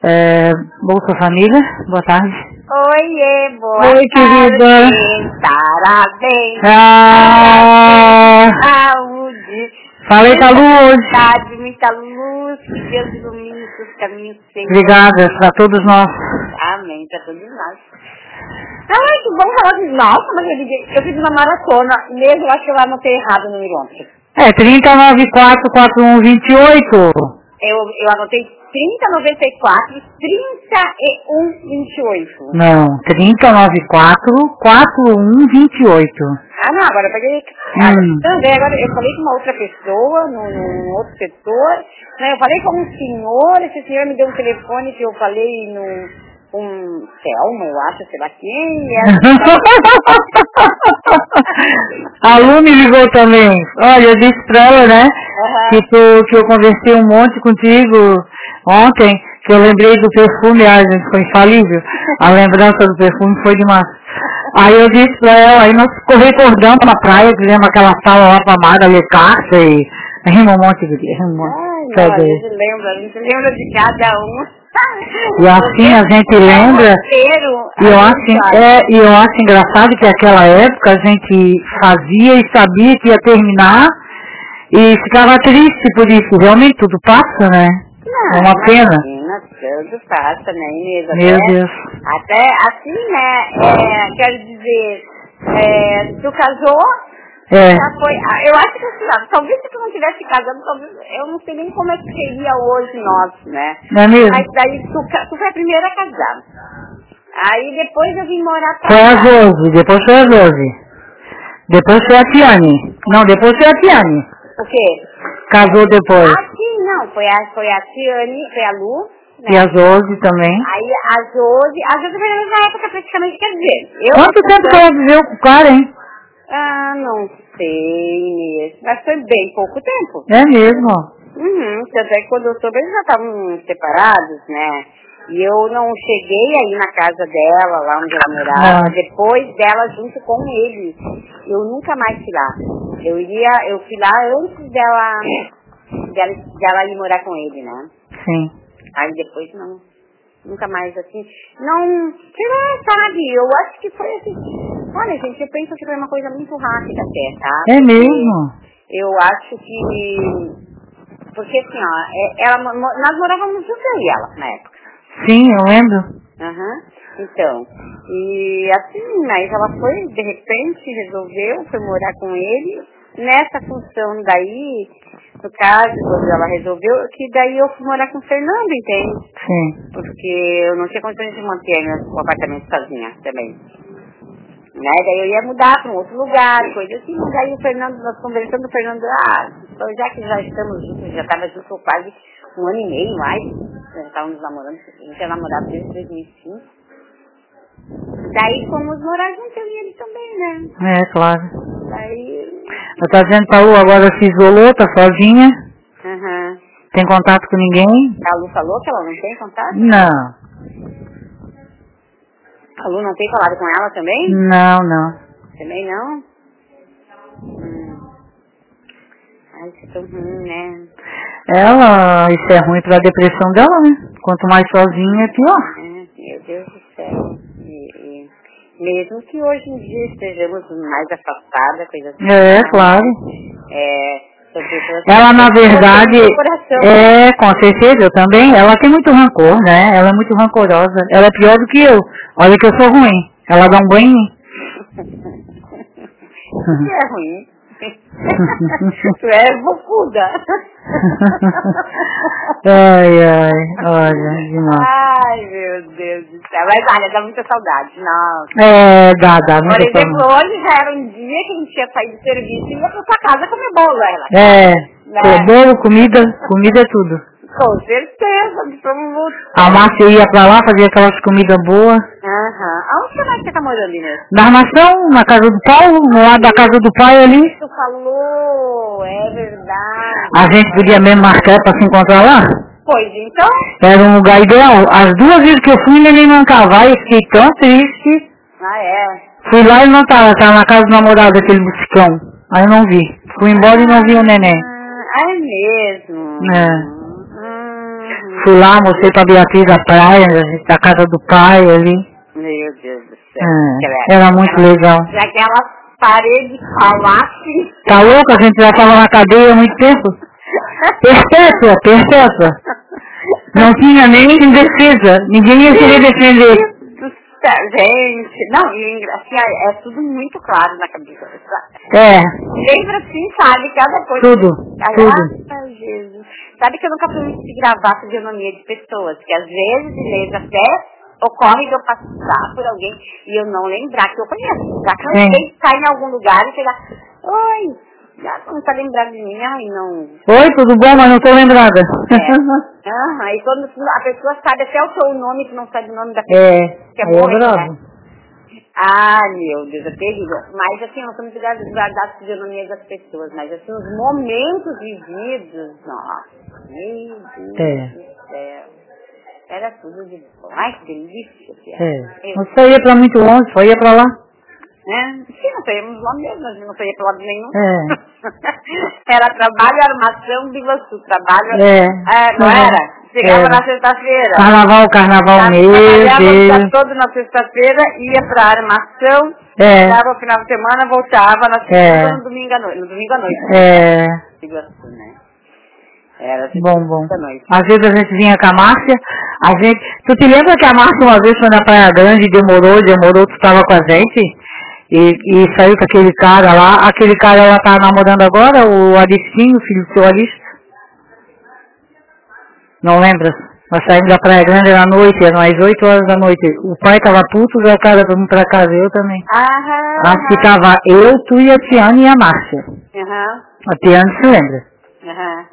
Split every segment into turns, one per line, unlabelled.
Bolsa Família, boa tarde.
Oiê, boa
Oi,
tarde.
querida.
Parabéns. Saúde.
Falei com a Lu hoje.
Saúde, muita luz, que Deus ilumine os caminhos sempre.
Obrigada para todos nós.
Amém, para todos nós. Ai, que bom falar de nossa, mas eu fiz uma maratona, mesmo eu acho que eu anotei errado no número ontem.
30944128.
Eu anotei 3094, 3128.
Não, 30944128.
Ah, não, agora eu peguei. Também, agora eu falei com uma outra pessoa, num outro setor. Né, eu falei com um senhor, esse senhor me deu um telefone que eu falei Selma, eu acho, sei lá quem. E
a Lu me ligou também. Olha, eu disse pra ela, né, que eu conversei um monte contigo ontem, que eu lembrei do perfume, a gente foi infalível. A lembrança do perfume foi demais. Aí eu disse pra ela, aí nós recordamos na praia, que lembra aquela sala lá pra Marga Carça e rima um monte de dia, rima um monte.
Ai, não, a gente lembra de cada um.
E assim a gente lembra, e eu acho engraçado que naquela época a gente fazia e sabia que ia terminar e ficava triste por isso, realmente tudo passa, né?
Não,
é uma pena.
Tudo passa, né, Inês?
Meu Deus.
Até assim, né, quero dizer, tu casou, já foi, eu acho que assim, talvez se tu não tivesse casado, talvez, eu não sei nem como é que seria hoje nós, né?
Não é mesmo?
Mas daí tu foi a primeira a casar. Aí depois eu vim morar pra
cá. Foi a Josi, depois foi a Josi. Depois foi a Tiane. Não, depois foi a Tiane.
O quê?
Casou depois.
Ah, sim, não, foi a Tiane, foi a Lu. Né?
E a Josi também.
Aí a Josi foi na mesma época praticamente, quer dizer.
Quanto tempo que ela viveu com o cara, hein?
Ah, não sei mesmo. Mas foi bem pouco tempo.
É mesmo?
Tanto é que quando eu soube, eles já estavam separados, né? E eu não cheguei aí na casa dela, lá onde ela morava, depois dela junto com ele. Eu nunca mais fui lá. Eu fui lá antes dela ir morar com ele, né?
Sim.
Aí depois não, nunca mais assim, não, sei lá, sabe, eu acho que foi assim, olha gente, eu penso que foi uma coisa muito rápida até, tá?
É mesmo?
Eu acho que, porque assim, ó, nós morávamos juntos eu e ela na época.
Sim, eu lembro.
Então, e assim, mas ela foi, de repente, resolveu, foi morar com ele, nessa função daí, no caso, quando ela resolveu, que daí eu fui morar com o Fernando, entende?
Sim.
Porque eu não tinha condições de manter meu apartamento sozinha também. Né? Daí eu ia mudar para um outro lugar, coisa assim. Daí o Fernando, nós conversando, o Fernando, então já que já estamos juntos, já estava junto quase 1 ano e meio mais, já estávamos namorando, a gente tinha namorado desde 2005. Daí fomos morar juntos, eu e ele também, né?
É, claro.
Daí...
Ela tá dizendo que a Lu agora se isolou, tá sozinha. Tem contato com ninguém?
A Lu falou que ela não tem contato?
Não.
A Lu não tem falado com ela também?
Não, não.
Também não? Ai, isso é tão ruim, né?
Isso é ruim pra depressão dela, né? Quanto mais sozinha, é pior.
Meu Deus do céu. Mesmo que hoje em dia estejamos mais afastadas, coisa assim.
Claro.
Ela,
na verdade, com certeza, eu também, ela tem muito rancor, né? Ela é muito rancorosa. Ela é pior do que eu. Olha que eu sou ruim. Ela dá um banho em mim.
Você é ruim. Tu é bocuda.
Olha, demais.
Ai, meu Deus do céu. Mas olha, dá muita saudade, não.
Dá muita saudade.
Por exemplo, hoje já era um dia que a gente ia sair do serviço e ia pra sua casa comer bolo, ela.
Bolo, comida é tudo.
Com certeza,
a Márcia ia pra lá, fazia aquelas comidas boas.
Aonde que você tá morando, Inês?
Na Armação, na casa do Paulo, no lado da casa do pai ali.
Tu falou, é verdade.
A gente podia mesmo marcar pra se encontrar lá?
Pois então.
Era um lugar ideal. As 2 vezes que eu fui, neném não tava. Aí eu fiquei tão triste. Fui lá e não tava na casa do namorado, aquele buscão. Aí eu não vi. Fui embora e não vi o neném.
É mesmo.
Fui lá, mostrei pra Beatriz a praia, da casa do pai ali.
Meu Deus do céu.
Era muito legal.
Aquelas paredes falassem.
Tá louca? A gente já tava na cadeia há muito tempo. Perpétua. Não tinha nem defesa. Ninguém ia querer defender.
Gente, não, e assim, é tudo muito claro na cabeça.
Sempre
assim, sabe, cada coisa.
Tudo.
Ai, Jesus. Sabe que eu nunca fui muito de gravar fisionomia de pessoas, que às vezes até ocorre de eu passar por alguém e eu não lembrar que eu conheço. Já cansei de estar em algum lugar e chegar, oi, já não tá lembrado de mim, ai não.
Oi, tudo bom, mas não tô lembrada.
E quando a pessoa sabe até o seu nome, tu não sabe o nome da pessoa. Que é bom, né? Ai, meu Deus, é terrível. Mas assim, nós temos que guardar as fisionomias das pessoas, mas assim, os momentos vividos, nossa, meu Deus do céu. Era tudo de bom. Ai, que delícia.
Não só ia pra muito longe, só ia pra lá.
Sim, não saímos lá mesmo, mas não saía pra lado nenhum. Era trabalho, armação, Viva Sul. Trabalho, não era? Chegava na sexta-feira.
Carnaval mesmo.
Trabalhava o dia todo na sexta-feira, ia pra armação, dava o final de semana, voltava na segunda, no domingo à noite. No domingo à noite. Viva Sul, né? Era
bom. Às vezes a gente vinha com a Márcia, tu te lembra que a Márcia uma vez foi na Praia Grande e demorou, tu estava com a gente? E saiu com aquele cara lá, ela tá namorando agora, o Alistinho, filho do seu Alisto. Não lembra? Nós saímos da Praia Grande à noite, eram às 8 horas da noite. O pai tava puto, o cara todo mundo pra casa, eu também. Acho que tava eu, tu e a Tiana e a Márcia. A Tiana se lembra.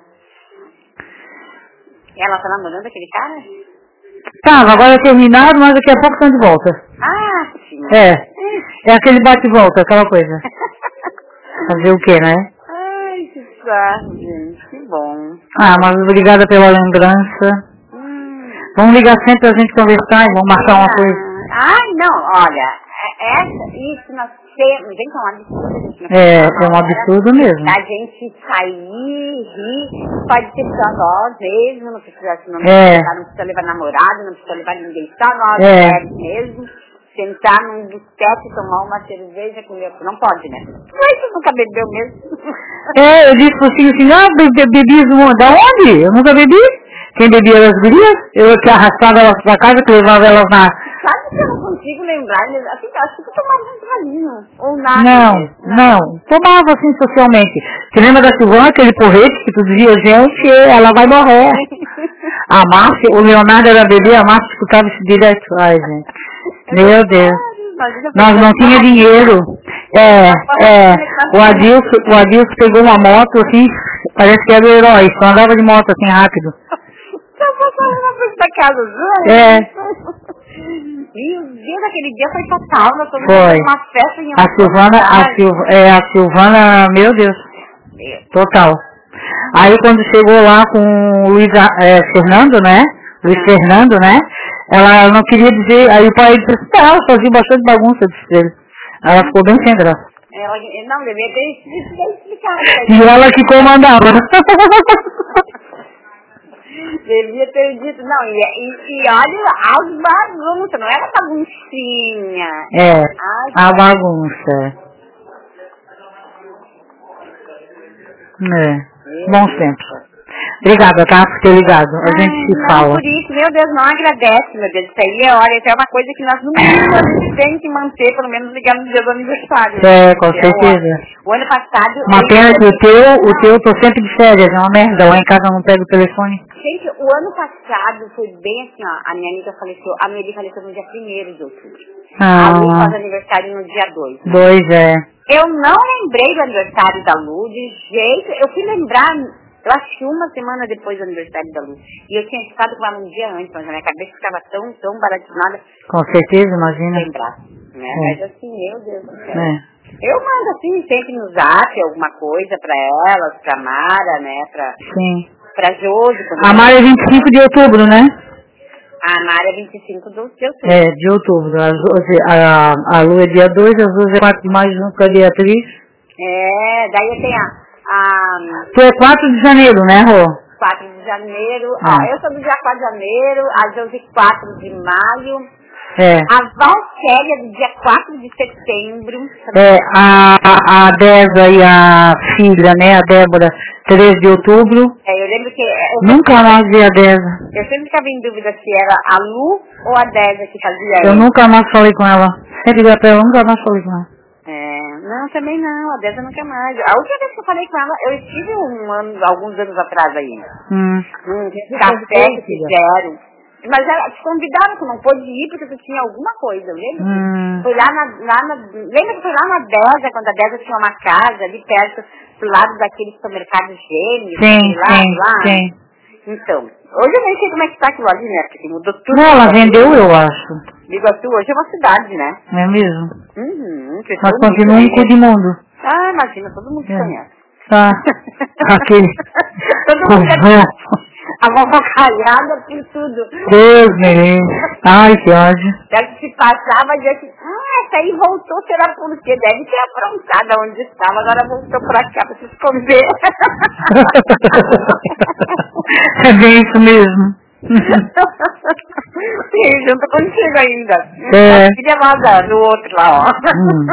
Ela tá namorando aquele cara?
Tava, agora é terminado, mas daqui a pouco estão de volta.
Sim.
É aquele bate-volta, aquela coisa. Fazer o quê, né?
Ai, que sarro, gente, que bom.
Mas obrigada pela lembrança. Vamos ligar sempre pra gente conversar e vamos marcar uma coisa.
Não, olha, isso nós temos, gente, é um absurdo.
É um absurdo mesmo.
A gente sair, rir, pode ser só nós mesmo, não precisa levar namorado, não precisa levar ninguém, só nós mesmo. Sentar num boteco, tomar uma cerveja, comer, não pode, né? Mas você nunca bebeu mesmo?
Eu disse assim, bebi da onde? Eu nunca bebi. Quem bebia eram as gurias, eu que arrastava elas pra casa, que levava elas na...
Sabe que eu não consigo lembrar, assim, acho que eu tomava um tralinho, ou nada.
Não, tomava assim socialmente. Você lembra da Silvana, aquele porrete que tu dizia, gente, ela vai morrer. A Márcia, o Leonardo era bebê, a Márcia escutava isso direto. Ai, gente, meu Deus. Nós não tinha dinheiro. O Adilson pegou uma moto assim, parece que era o herói, só andava de moto assim rápido.
Só passava na frente da casa, Meu Deus, aquele dia foi fatal, nós fomos fazer uma festa em
a Silvana, meu Deus, total. Aí quando chegou lá com o Luiz Fernando, né? Ela não queria dizer, aí o pai disse, ela fazia bastante bagunça, disse ele. Ela ficou bem sem graça.
Não, devia ter explicado.
E ela que comandava.
Devia ter dito, não, e olha as bagunças, não era baguncinha.
A bagunça. Bons tempos. Obrigada, tá? Por ter ligado. A gente se fala.
Por isso, meu Deus, não agradece, meu Deus. Isso aí, olha, isso é uma coisa que nós no mínimo a gente tem que manter, pelo menos ligar no dia do aniversário.
Com certeza.
O ano passado...
Uma pena que o teu, tô sempre de férias, é uma merda. Lá em casa eu não pego o telefone.
Gente, o ano passado foi bem assim, ó. A minha amiga faleceu, a Meli faleceu no dia 1º de outubro. A Lu faz aniversário no dia 2. Eu não lembrei do aniversário da Lu, de jeito... Eu fui lembrar... Eu acho que uma semana depois do aniversário da Lu. E eu tinha ficado com ela um dia antes, mas a minha cabeça ficava tão baratinada.
Com certeza, imagina.
Lembrar, né? Mas assim, meu Deus do céu. Eu mando assim, sempre no zap, alguma coisa pra elas, pra Mara, né? Pra Josi.
A Mara é 25 de outubro, né?
A Mara é 25 de outubro.
De outubro. A Lu é dia 2, a Josi é 4 de maio junto com a Beatriz.
Daí eu tenho
Tu é 4 de janeiro, né, Rô?
4 de de janeiro. Eu sou do dia 4 de janeiro, a Josi 4 de maio. A Valquéria do dia 4 de setembro.
A Deza e a filha, né, a Débora, 3 de outubro.
Eu lembro que...
Nunca mais vi a Deza.
Eu sempre ficava em dúvida se era a Lu ou a Deza que fazia.
Eu nunca mais falei com ela. Sempre liguei pra ela, nunca mais falei com ela.
Não, também não, a Deza nunca mais. A última vez que eu falei com ela, eu estive alguns anos atrás aí. Café que fizeram. Mas ela te convidaram, tu não pôde ir porque tu tinha alguma coisa, eu lembro. Foi lembra que foi lá na Deza, quando a Deza tinha uma casa ali perto, do lado daquele supermercado gêmeo.
Sim.
Então, hoje eu nem sei como é que tá aquilo ali, né? Porque mudou tudo.
Não, ela vendeu, eu acho.
Biguaçu hoje é uma cidade, né?
Não é mesmo?
Mas
continua um cu de mundo.
Imagina, todo mundo conhece.
Aquele...
todo mundo a vovocalhada por tudo.
Deus me livre. Ai, que ódio.
Deve se passava e dizia assim, essa aí voltou, será por quê? Deve ter aprontada onde estava, agora voltou pra cá pra se esconder.
É bem isso mesmo.
Sim, junto contigo ainda. Filha lá do outro lá, ó.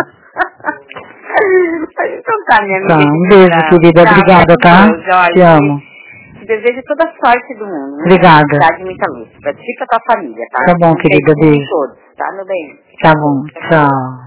Então tá, minha amiga.
Um beijo, querida. Obrigada, tá? Te amo.
Te desejo toda a sorte do mundo.
Obrigada.
Muita luz. Pra ti e pra tua família, tá?
Tá bom, querida. Beijo.
Todos, tá, meu bem?
Tá bom. Tchau.